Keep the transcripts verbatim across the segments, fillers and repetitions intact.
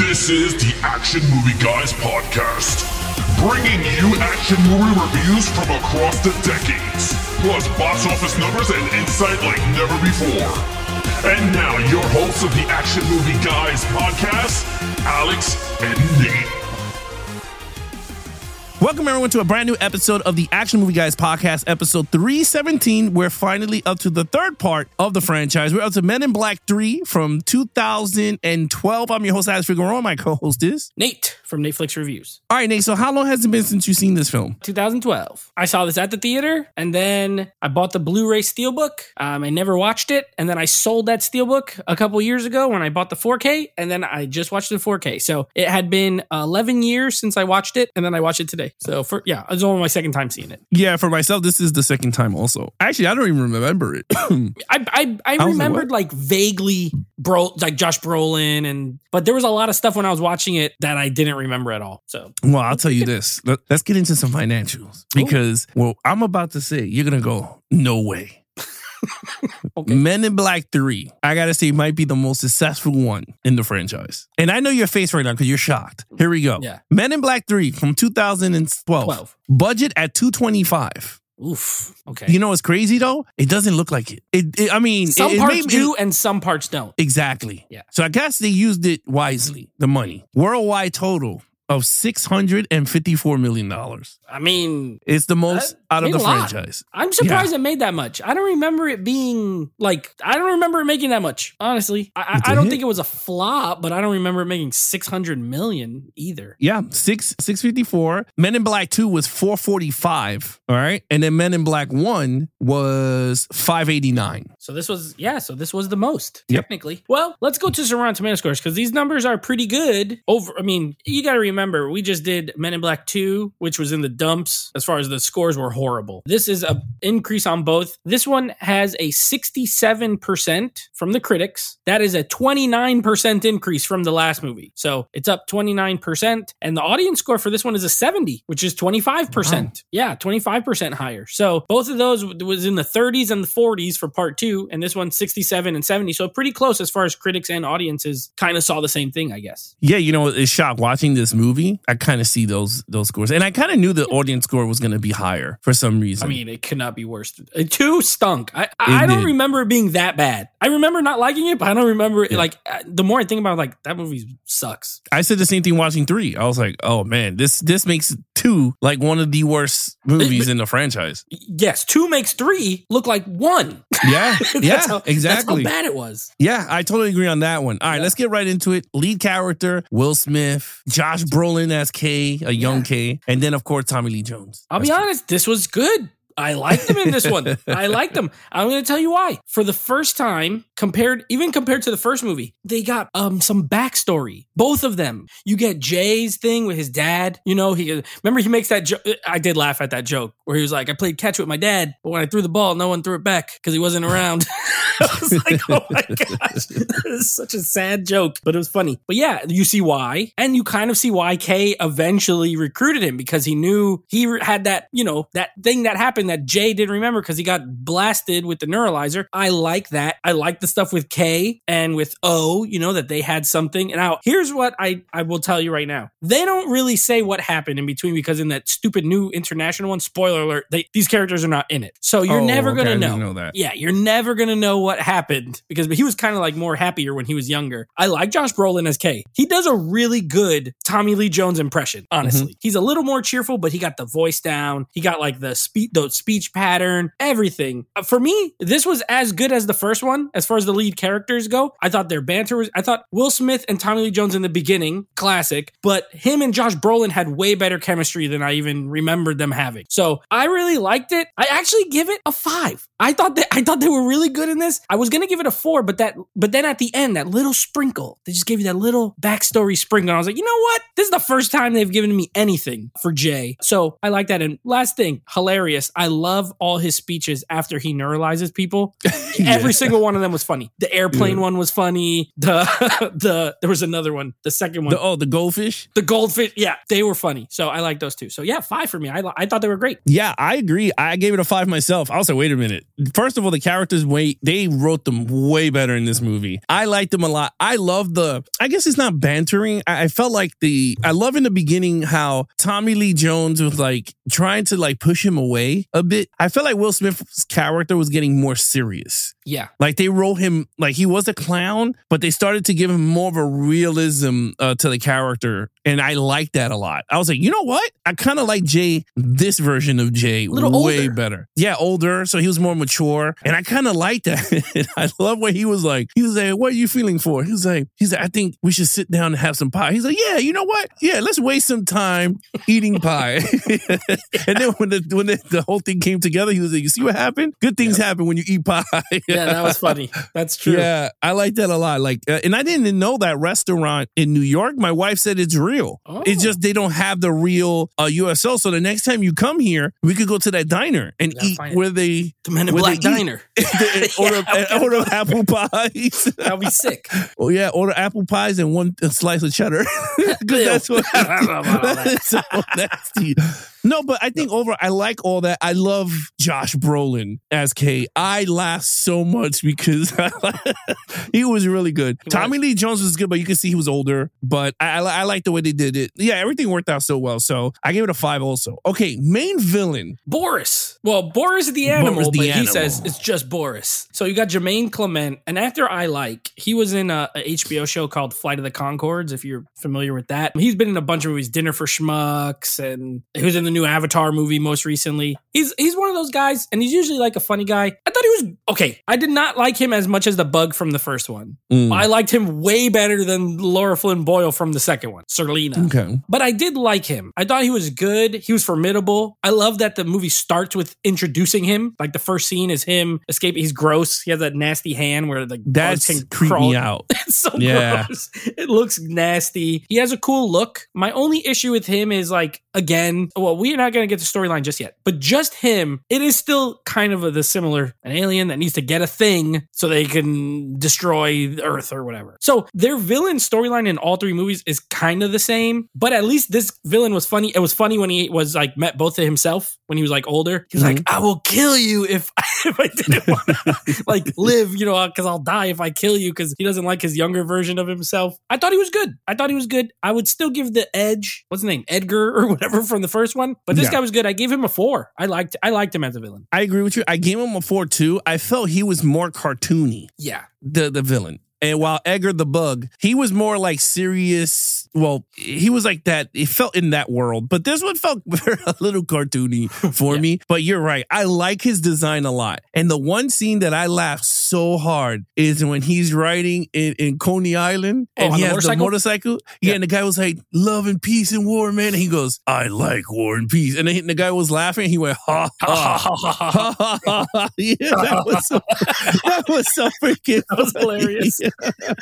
This is the Action Movie Guys podcast, bringing you action movie reviews from across the decades, plus box office numbers and insight like never before. And now, your hosts of the Action Movie Guys podcast, Alex and Nate. Welcome, everyone, to a brand new episode of the Action Movie Guys podcast, episode three seventeen. We're finally up to the third part of the franchise. We're up to Men in Black three from two thousand twelve. I'm your host, Alex Figueroa. My co-host is Nate from Netflix Reviews. All right, Nate, so how long has it been since you've seen this film? two thousand twelve. I saw this at the theater, and then I bought the Blu-ray Steelbook. Um, I never watched it, and then I sold that Steelbook a couple years ago when I bought the four K, and then I just watched the four K. So it had been eleven years since I watched it, and then I watched it today. So for yeah, it was only my second time seeing it. Yeah, for myself, this is the second time also. Actually, I don't even remember it. I I, I, I remembered like, like vaguely bro like Josh Brolin, and but there was a lot of stuff when I was watching it that I didn't remember at all. So well, I'll tell you this. Let, let's get into some financials because Ooh. well, I'm about to say you're gonna go no way. Okay. Men in Black three, I gotta say, might be the most successful one in the franchise. And I know your face right now because you're shocked. Here we go. Yeah. Men in Black three from two thousand twelve. twelve. Budget at two twenty-five. Oof. Okay. You know what's crazy though? It doesn't look like it. It. it I mean, some it, parts it may, do it, and some parts don't. Exactly. Yeah. So I guess they used it wisely. The money. Worldwide total of six hundred fifty-four million dollars. I mean, it's the most out of the franchise. I'm surprised yeah. it made that much. I don't remember it being like, I don't remember it making that much, honestly. I, I don't hit? think it was a flop, but I don't remember it making six hundred million either. Yeah, six, 654. Men in Black two was four forty-five, all right? And then Men in Black one was five eighty-nine. So this was, yeah, so this was the most, technically. Yep. Well, let's go to some Rotten Tomato scores, because these numbers are pretty good. Over, I mean, you got to remember, we just did Men in Black two, which was in the dumps as far as the scores were horrible. This is an increase on both. This one has a sixty-seven percent from the critics. That is a twenty-nine percent increase from the last movie. So it's up twenty-nine percent. And the audience score for this one is a seventy, which is twenty-five percent. Wow. Yeah, twenty-five percent higher. So both of those was in the thirties and the forties for part two. And this one's sixty-seven and seventy. So pretty close as far as critics and audiences kind of saw the same thing, I guess. Yeah, you know, it's shocked watching this movie. I kind of see those those scores. And I kind of knew the audience score was going to be higher for some reason. I mean, it could not be worse. Two stunk. I, I don't did. remember it being that bad. I remember not liking it, but I don't remember it. Yeah. Like, the more I think about it, like, that movie sucks. I said the same thing watching three. I was like, oh man, this this makes two like one of the worst movies in the franchise. Yes, two makes three look like one. Yeah, yeah, how, exactly. That's how bad it was. Yeah, I totally agree on that one. All right, yeah. let's get right into it. Lead character, Will Smith, Josh Brolin as K, a young yeah. K, and then, of course, Tommy Lee Jones. I'll be honest, this was good. I liked them in this one. I liked them. I'm going to tell you why. For the first time, compared, even compared to the first movie, they got um some backstory. Both of them. You get Jay's thing with his dad. You know, he remember he makes that joke. I did laugh at that joke where he was like, I played catch with my dad, but when I threw the ball, no one threw it back because he wasn't around. I was like, oh my gosh, that is such a sad joke, but it was funny. But yeah, you see why. And you kind of see why Kay eventually recruited him, because he knew he had that, you know, that thing that happened that Jay didn't remember because he got blasted with the neuralizer. I like that. I like the stuff with K and with O, you know, that they had something. And now here's what I, I will tell you right now. They don't really say what happened in between, because in that stupid new international one, spoiler alert, they, these characters are not in it. So you're oh, never okay, going to know. know that. Yeah, you're never going to know what happened, because he was kind of like more happier when he was younger. I like Josh Brolin as K. He does a really good Tommy Lee Jones impression, honestly. Mm-hmm. He's a little more cheerful, but he got the voice down. He got like the speech, the speech pattern, everything. Uh, for me, this was as good as the first one as far as the lead characters go. I thought their banter was, I thought Will Smith and Tommy Lee Jones in the beginning, classic, but him and Josh Brolin had way better chemistry than I even remembered them having. So I really liked it. I actually give it a five. I thought that I thought they were really good in this. I was gonna give it a four, but that but then at the end, that little sprinkle, they just gave you that little backstory sprinkle. And I was like, you know what? This is the first time they've given me anything for Jay. So I like that. And last thing, hilarious. I love all his speeches after he neuralizes people. yeah. Every single one of them was funny. The airplane yeah. one was funny. The the there was another one. The second one. The, oh, the goldfish? The goldfish. Yeah, they were funny. So I like those two. So yeah, five for me. I I thought they were great. Yeah, I agree. I gave it a five myself. I was like, wait a minute. First of all, the characters, wait, they They wrote them way better in this movie. I liked them a lot. I love the, I guess it's not bantering. I, I felt like the, I love in the beginning how Tommy Lee Jones was like trying to like push him away a bit. I felt like Will Smith's character was getting more serious. Yeah. Like they wrote him, like he was a clown, but they started to give him more of a realism uh, to the character. And I liked that a lot. I was like, you know what? I kind of like Jay, this version of Jay, way older. better. Yeah, older. So he was more mature. And I kind of like that. And I love what he was like. He was like, what are you feeling for? He was like, he's like, I think we should sit down and have some pie. He's like, yeah, you know what? Yeah, let's waste some time eating pie. And then when the when the, the whole thing came together, he was like, you see what happened? Good things yep. happen when you eat pie. Yeah, that was funny. That's true. Yeah, I like that a lot. Like, uh, and I didn't know that restaurant in New York. My wife said it's real. Oh. It's just they don't have the real uh, U S O. So the next time you come here, we could go to that diner and eat where they the Men in Black diner. and order, yeah, and order apple pies. That'll be sick. Oh yeah, order apple pies and one slice of cheddar. Because that's what that is so nasty. No, but I think overall, I like all that. I love Josh Brolin as K. I laughed so much because he was really good. He Tommy was. Lee Jones was good, but you can see he was older. But I, I, I like the way they did it. Yeah, everything worked out so well. So I gave it a five also. Okay, main villain. Boris. Well, Boris the animal, Boris the but animal. He says it's just Boris. So you got Jermaine Clement, an actor I like. He was in a, a H B O show called Flight of the Conchords, if you're familiar with that. He's been in a bunch of movies, Dinner for Schmucks, and he was in the new Avatar movie most recently. He's he's one of those guys, and he's usually like a funny guy. I thought he was okay. I did not like him as much as the Bug from the first one. Mm. I liked him way better than Laura Flynn Boyle from the second one, Serlina. Okay. But I did like him. I thought he was good. He was formidable. I love that the movie starts with introducing him. Like the first scene is him escaping. He's gross. He has that nasty hand where the that's can creep crawl. me out. It's so yeah. gross. It looks nasty. He has a cool look. My only issue with him is like, again, well, we're not going to get the storyline just yet, but just him, it is still kind of a, the similar, an alien that needs to get a thing so they can destroy Earth or whatever. So their villain storyline in all three movies is kind of the same, but at least this villain was funny. It was funny when he was like met both of himself when he was like older. He was mm-hmm. like, I will kill you if I, if I didn't want to like live, you know, because I'll die if I kill you, because he doesn't like his younger version of himself. I thought he was good. I thought he was good. I would still give the edge. What's his name? Edgar or whatever from the first one. But this yeah. guy was good. I gave him a four. I liked I liked him as a villain. I agree with you. I gave him a four too. I felt he was more cartoony. Yeah. The the villain. And while Edgar the Bug, he was more like serious. Well, he was like that. It felt in that world. But this one felt a little cartoony for yeah. me. But you're right. I like his design a lot. And the one scene that I laughed so hard is when he's riding in, in Coney Island and oh, he has motorcycle? the motorcycle. Yeah. yeah. And the guy was like, love and peace and war, man. And he goes, I like war and peace. And then the guy was laughing. He went, ha, ha, ha, ha, ha, ha, ha. Yeah, that was so, that was so freaking That was hilarious. Yeah.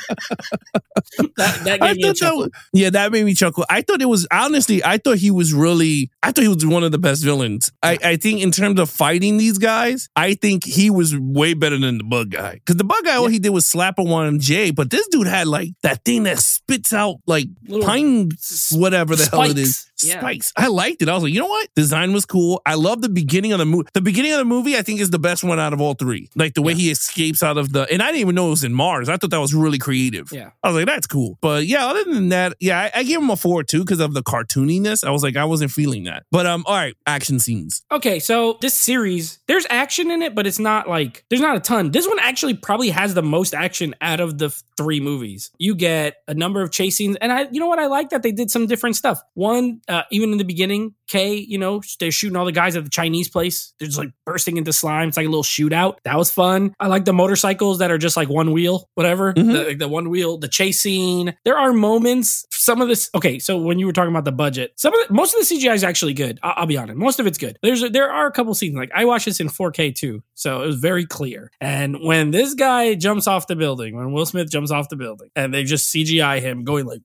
that, that gave me a chuckle. That was, yeah, that made me chuckle. I thought it was, honestly, I thought he was really, I thought he was one of the best villains. I, I think in terms of fighting these guys, I think he was way better than the Bug guy. Because the Bug guy, yeah. all he did was slap him on Jay, but this dude had like that thing that spits out like little pine, whatever the spikes. hell it is. Yeah. Spikes. I liked it. I was like, you know what? Design was cool. I love the beginning of the movie. The beginning of the movie, I think, is the best one out of all three. Like the way yeah. he escapes out of the, and I didn't even know it was in Mars. I thought that was really creative. Yeah. I was like, that's cool. But yeah, other than that, yeah, I, I gave him a four too because of the cartooniness. I was like, I wasn't feeling that. But um, all right, action scenes. Okay, so this series, there's action in it, but it's not like, there's not a ton. This one actually probably has the most action out of the three movies. You get a number of chase scenes, and I, you know what, I like that they did some different stuff. One, uh, even in the beginning, Kay, you know, they're shooting all the guys at the Chinese place. They're just like bursting into slime. It's like a little shootout. That was fun. I like the motorcycles that are just like one wheel, whatever. Mm-hmm. The, the one wheel, the chase scene. There are moments, some of this, okay, so when you were talking about the budget, some of the, most of the C G I is actually good. I'll, I'll be honest. Most of it's good. There's a, there are a couple scenes, like I watched this in four K too, so it was very clear. And when this guy jumps off the building, when Will Smith jumps off the building, and they just C G I him going like,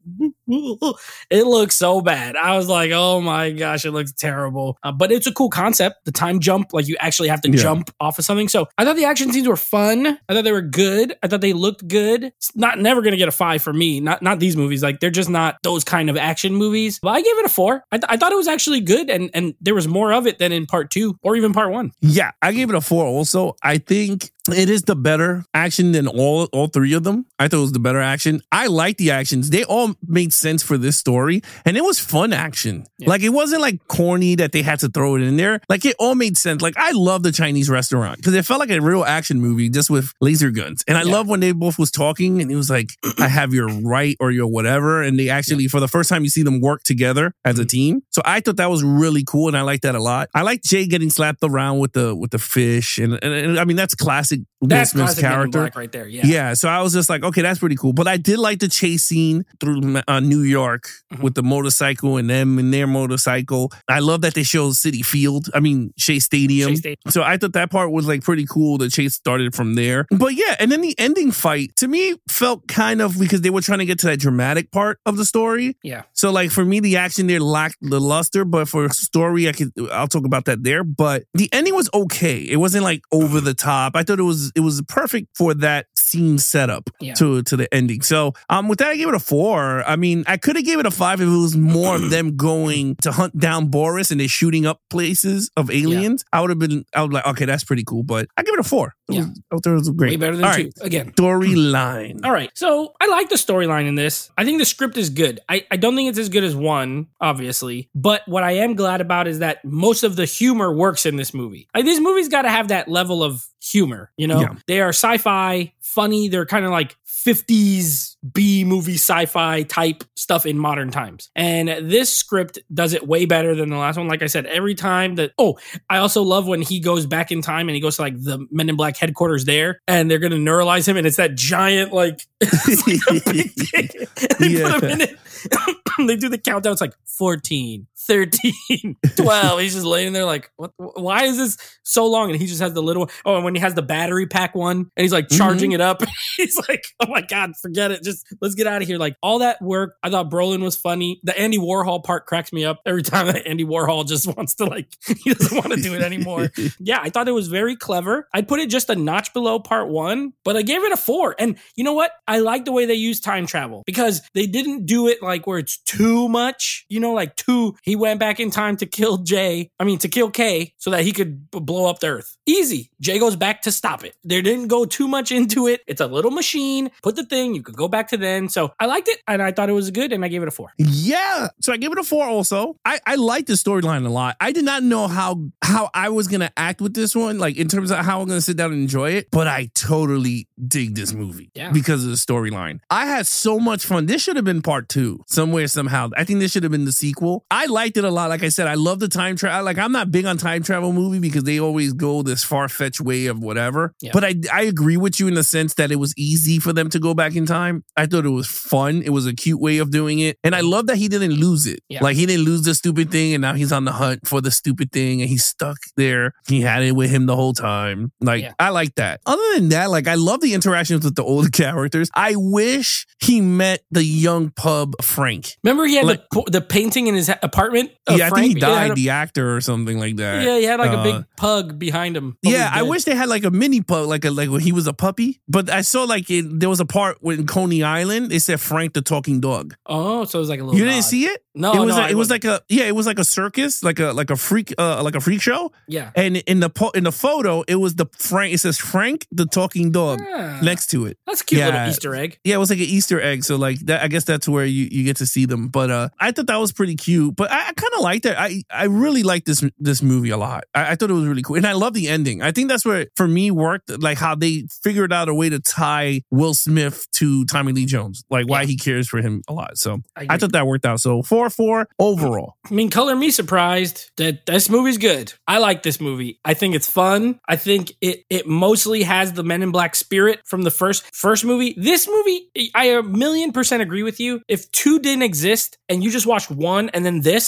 It looks so bad. I was like, oh my gosh, it looks terrible. Uh, but it's a cool concept. The time jump, like you actually have to Yeah. jump off of something. So I thought the action scenes were fun. I thought they were good. I thought they looked good. It's not never gonna get a five for me. Not not these movies. Like they're just not those kind of action movies. But I gave it a four. I, th- I thought it was actually good, and and there was more of it than in part two or even part one. Yeah, I gave it a four also. I think it is the better action than all all three of them. I thought it was the better action. I like the actions. They all made sense for this story. And it was fun action. Yeah. Like it wasn't like corny that they had to throw it in there. Like it all made sense. Like I love the Chinese restaurant because it felt like a real action movie just with laser guns. And I Yeah. love when they both was talking and it was like, I have your right or your whatever. And they actually, yeah. for the first time, you see them work together as mm-hmm. a team. So I thought that was really cool. And I like that a lot. I like Jay getting slapped around with the with the fish. And, and, and I mean, that's classic Will That's Smith's classic Men in character Black right there. Yeah. Yeah. So I was just like, okay, that's pretty cool. But I did like the chase scene through uh, New York mm-hmm. with the motorcycle and them and their motorcycle. I love that they showed City Field. I mean, Shea Stadium. Shea Stadium. So I thought that part was like pretty cool. The chase started from there. But yeah, and then the ending fight to me felt kind of because they were trying to get to that dramatic part of the story. Yeah. So like for me, the action there lacked the luster, but for story, I could I'll talk about that there. But the ending was okay. It wasn't like over the top. I thought it was it was perfect for that scene setup yeah. to to the ending. So um, with that, I gave it a four. I mean, I could have gave it a five if it was more of them going to hunt down Boris and they're shooting up places of aliens. Yeah. I would have been, I would like, okay, that's pretty cool. But I give it a four. It yeah, was, I thought it was great. Way better than All two. Right. Again, storyline. All right, so I like the storyline in this. I think the script is good. I, I don't think it's as good as one, obviously. But what I am glad about is that most of the humor works in this movie. Like, this movie's got to have that level of humor, you know? Yeah. They are sci-fi, funny. They're kind of like fifties B-movie sci-fi type stuff in modern times. And this script does it way better than the last one. Like I said, every time that... Oh, I also love when he goes back in time and he goes to like the Men in Black headquarters there and they're going to neuralize him and it's that giant like... like a big thing. They yeah. put him in it. They do the countdown. It's like fourteen, thirteen, twelve. He's just laying there like, what? Why is this so long? And he just has the little one. Oh, and when he has the battery pack one and he's like charging mm-hmm. it up, he's like, oh my God, forget it. Just let's get out of here. Like all that work. I thought Brolin was funny. The Andy Warhol part cracks me up every time that Andy Warhol just wants to like, he doesn't want to do it anymore. Yeah, I thought it was very clever. I'd put it just a notch below part one, but I gave it a four. And you know what? I like the way they use time travel because they didn't do it like where it's too much, you know, like too, he went back in time to kill Jay, I mean, to kill Kay so that he could b- blow up the Earth. Easy. Jay goes back to stop it. They didn't go too much into it. It's a little machine. Put the thing, you could go back to then. So I liked it and I thought it was good and I gave it a four. Yeah. So I gave it a four also. I, I liked the storyline a lot. I did not know how, how I was going to act with this one, like in terms of how I'm going to sit down and enjoy it, but I totally dig this movie yeah. because of the storyline. I had so much fun. This should have been part two somewhere, somehow. I think this should have been the sequel. I liked it a lot. Like I said, I love the time travel. Like I'm not big on time travel movie because they always go this far-fetched way of whatever. Yeah. But I, I agree with you in the sense that it was easy for them to go back in time. I thought it was fun. It was a cute way of doing it. And I love that he didn't lose it. Yeah. Like he didn't lose the stupid thing and now he's on the hunt for the stupid thing and he's stuck there. He had it with him the whole time. Like yeah. I like that. Other than that, like I love the interactions with the older characters. I wish he met the young pub Frank. Remember he had like, the, the painting in his apartment? Yeah, Frank? I think he died, a, the actor or something like that. Yeah, he had like uh, a big pug behind him. Yeah, I wish they had like a mini pug, like a like when he was a puppy. But I saw like it, there was a part in Coney Island. They said Frank the talking dog. Oh, so it was like a little. You nod. didn't see it? No, it was no, like, it was like a yeah, it was like a circus, like a like a freak, uh, like a freak show. Yeah, and in the po- in the photo, it was the Frank. It says Frank the talking dog yeah. next to it. That's a cute yeah. little Easter egg. Yeah, it was like an Easter egg. So like that, I guess that's where you, you get to see them. But uh, I thought that was pretty cute. But I, I kind of liked it. I I really liked this this movie a lot. I, I thought it was really cool, and I love the ending. I think that's where for me worked, like how they figured out a way to tie Will Smith to Tommy Lee Jones, like why yeah. he cares for him a lot. So I, I thought that worked out. So four four overall. I mean, color me surprised that this movie's good. I like this movie. I think it's fun. I think it it mostly has the Men in Black spirit from the first first movie. This movie, I a million percent agree with you. If two didn't exist and you just watched one and then this,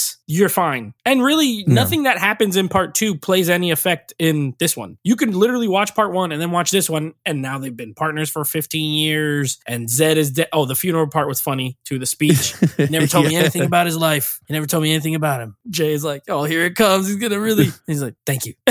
this, you're fine. And really, No. nothing that happens in part two plays any effect in this one. You can literally watch part one and then watch this one, and now they've been partners for fifteen years, and Zed is dead. Oh, the funeral part was funny, too, the speech. He never told me Yeah. anything about his life. He never told me anything about him. Jay is like, oh, here it comes. He's going to really... He's like, thank you.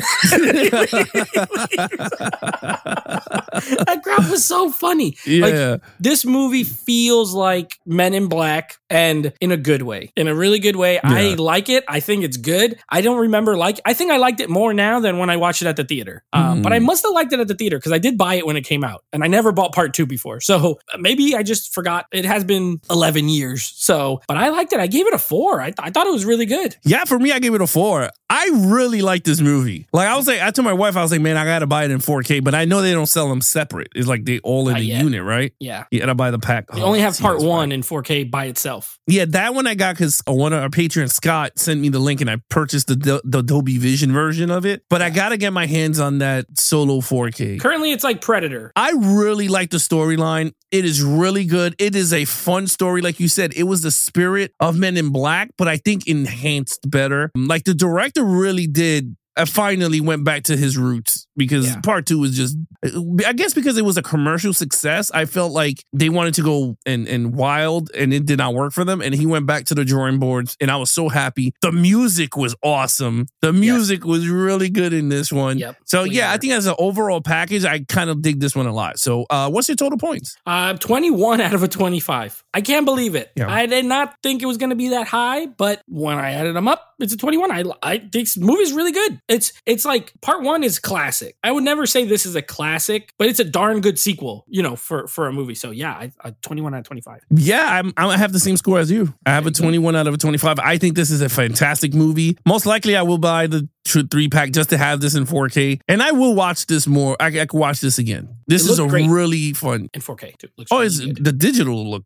That crowd was so funny. Yeah. Like, this movie feels like Men in Black, and in a good way. In a really good way. I Yeah. like it. I think it's good. I don't remember like... I think I liked it more now than when I watched it at the theater. Um, Mm. But I must have liked it at the theater because I did buy it when it came out. And I never bought part two before. So maybe I just forgot. It has been eleven years. So, but I liked it. I gave it a four. I, I thought it was really good. Yeah, for me, I gave it a four. I really like this movie. Like, I was like, I told my wife, I was like, man, I got to buy it in four K, but I know they don't sell them separate. It's like they all in Not the yet. unit, right? Yeah. You gotta buy the pack. They Oh, only have see, part that's one right. in four K by itself. Yeah, that one I got because one of our patron, Scott, sent me the link and I purchased the, the Dolby Vision version of it. But I got to get my hands on that solo four K. Currently, it's like Predator. I really like the storyline. It is really good. It is a fun story. Like you said, it was the spirit of Men in Black, but I think enhanced better. Like the director really did. I finally went back to his roots because Yeah. part two was just, I guess because it was a commercial success, I felt like they wanted to go and, and wild and it did not work for them. And he went back to the drawing boards and I was so happy. The music was awesome. The music was really good in this one. Yep. So We yeah, are. I think as an overall package, I kind of dig this one a lot. So uh, what's your total points? Uh, twenty-one out of a twenty-five. I can't believe it. Yeah. I did not think it was going to be that high, but when I added them up, it's a twenty-one. I, I this movie's really good. It's it's like part one is classic. I would never say this is a classic, but it's a darn good sequel, you know, for, for a movie. So yeah, I, I twenty-one out of twenty-five. Yeah, I'm, I have the same score as you. I have a twenty-one out of a twenty-five. I think this is a fantastic movie. Most likely, I will buy the tr- three pack just to have this in four K, and I will watch this more. I, I could watch this again. This It is a looked great. really fun. In four K too. Looks Oh, really it's, good. the digital look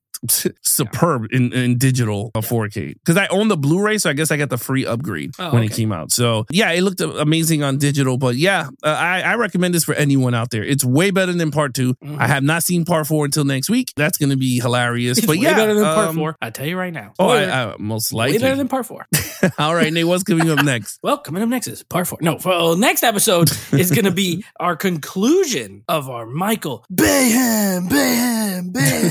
superb in, in digital of four K because I own the Blu-ray, so I guess I got the free upgrade Oh, when it okay. came out. So yeah, it looked amazing on digital. But yeah, uh, I, I recommend this for anyone out there. It's way better than part two. Mhm. I have not seen part four until next week. That's going to be hilarious. It's but way yeah, better than part um, four. I tell you right now. Oh, way, I, I, most way likely. better than part four. All right, Nate, what's coming up next? Well, coming up next is part four. No, for, uh, next episode is going to be our conclusion of our Michael Bayham, Bayham,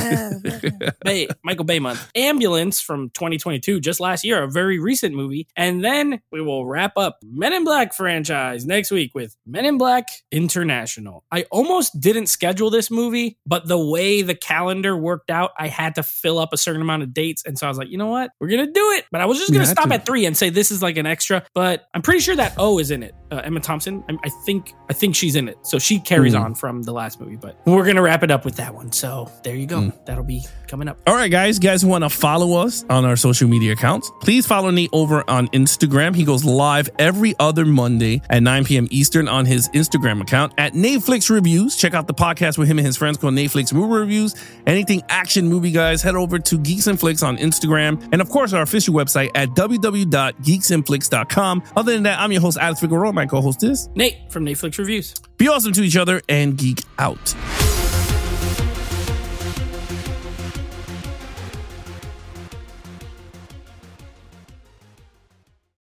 Bayham, Bay, Michael Bay month. Ambulance from twenty twenty-two, just last year, a very recent movie. And then we will wrap up Men in Black franchise next week with Men in Black International. I almost didn't schedule this movie, but the way the calendar worked out, I had to fill up a certain amount of dates. And so I was like, you know what? We're going to do it. But I was just going You to had stop to. at three and say this is like an extra, but I'm pretty sure that O is in it. Uh, Emma Thompson. I, I think I think she's in it. So she carries Mm. on from the last movie, but we're going to wrap it up with that one. So there you go. Mm. That'll be coming up. All right, guys. You guys want to follow us on our social media accounts? Please follow Nate over on Instagram. He goes live every other Monday at nine p.m. Eastern on his Instagram account at Netflix Reviews. Check out the podcast with him and his friends called Netflix Movie Reviews. Anything action movie, guys, head over to Geeks and Flicks on Instagram. And of course, our official website at w w w dot geeks and flicks dot com. Other than that, I'm your host, Alex Figueroa. My co-host is. Nate from Netflix Reviews. Be awesome to each other and geek out.